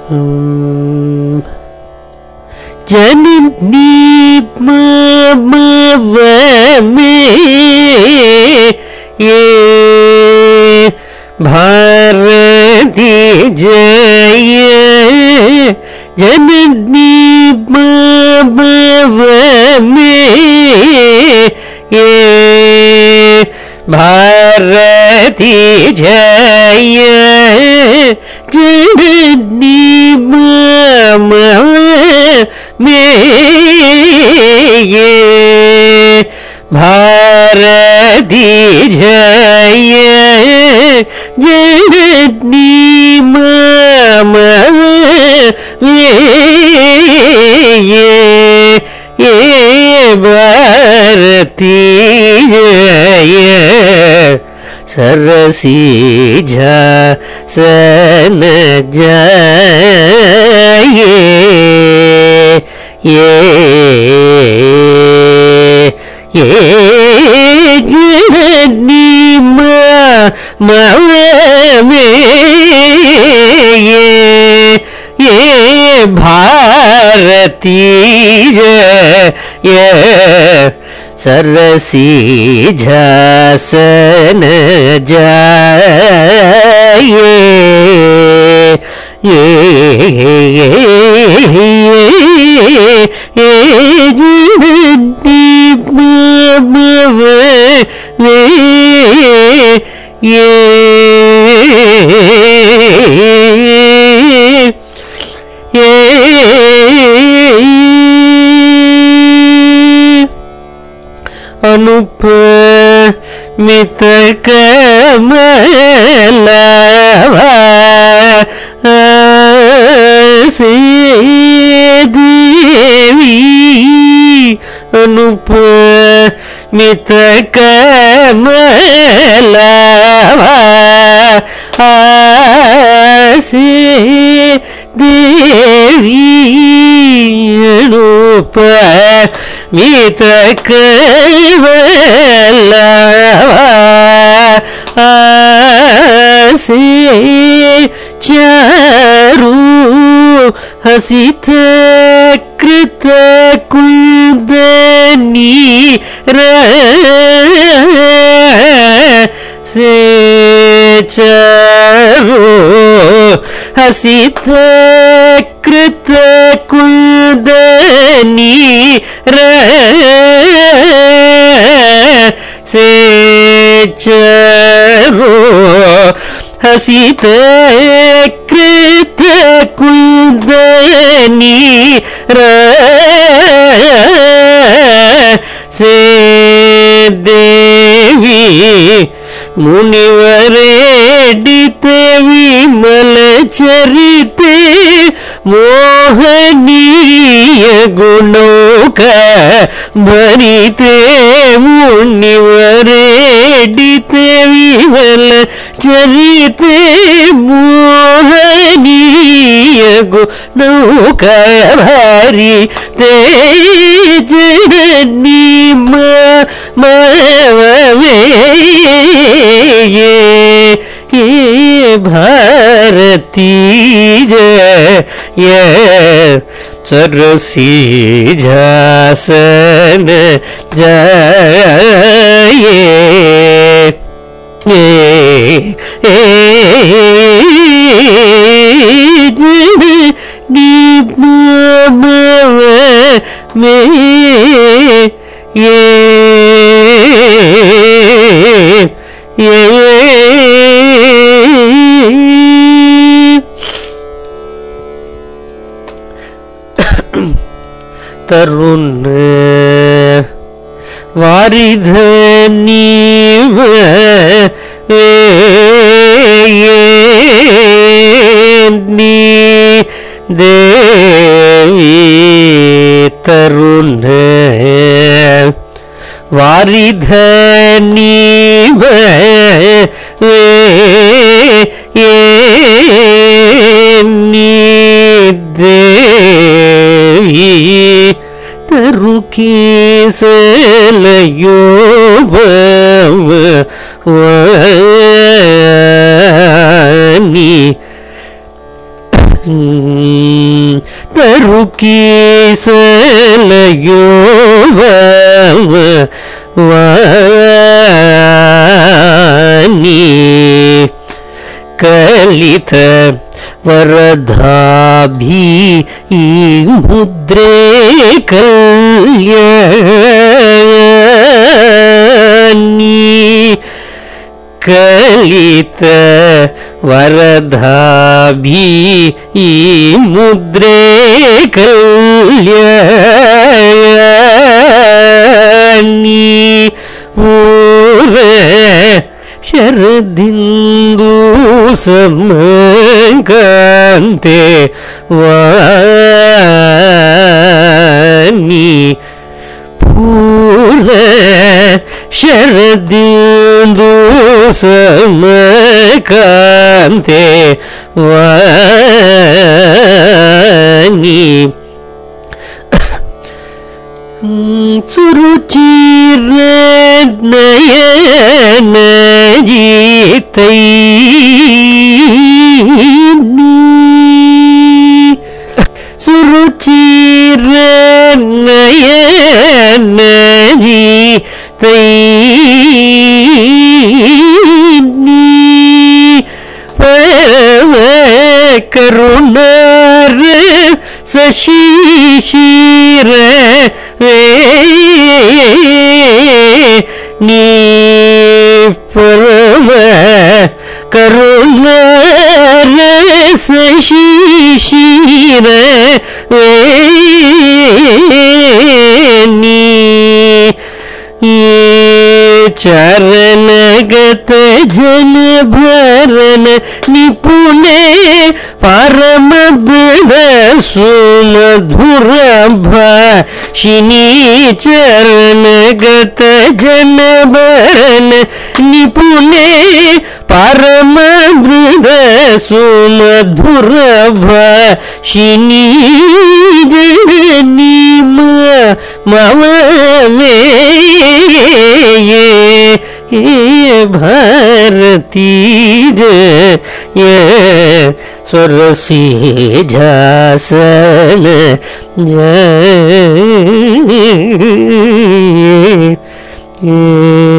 जननी मम वमे ये भारती जय जननी मम वमे ये भारती जय जननी मम में ये भारती जय जननी मम में ये भारती जय सरसी सन जाए ये जननी मम में ये भारती जय सरसी सन जाए ये जननी मम में ये अनुपमित कमलवा से देवी अनुपमित कमलवा से देवी अनुपमित कमलवा से चारु हसित कृत कुंदनी से चारु हसित कृत कुंदनी से चारु हसित कृत कुंदनी से देवी मुनिवरेडिते विमल चरिते मोहनीय गुणों का भरिते मुनिवरेडिते विमल चरिते मोहनीय गुणों का भरिते जननी मम ये भारती जय सरसी सन जाए जननी मम में तरुण वारिधनी देवी तरुण वारिधनी देवी तरु केसलयो वानी ತರುಕೀಸಲಯೋ ವಾನಿ ಕಲಿತ ವರಧಾಭಿ ಈ ಮುದ್ರೆ ಕಲ್ಯಾಣಿ ಕಲಿತ ವರಧಾಭಿ ಈ ಮುದ್ರೆ ಕಲ್ಯಾಣಿ ಪೂರ ಶರದಿಂದು ಸಮಕಾಂತೆ ವಾನಿ ಪೂರ ಶರದಿಂದು ಸಮಕಾಂತೆ ವಾನಿ ಸುರುಚಿರ ನಯನ ಜೀತೈ ಸುರುಚಿರ ನಯನ ಜೀತೈ ಪರಮ ಕರುಣಾರ ಸಶಿಶಿರ ನೀ ಪರಮ ಕರುಣಾರ ಸಶಿಶಿರ ನೀ ಚರಣಗತ ಜನ ಭರನ ನಿಪುಣೆ ಪರಮ ಬೃದ ಸುಮಧುರ ಭಾಷಿಣಿ ಚರಣಗತ ಜನ ಭರನ ನಿಪುಣೆ ಪರಮ ಬೃದ ಸುಮಧುರ ಭಾಷಿಣಿ ಜನನಿ ಮಮ भारती सरसी झासन जय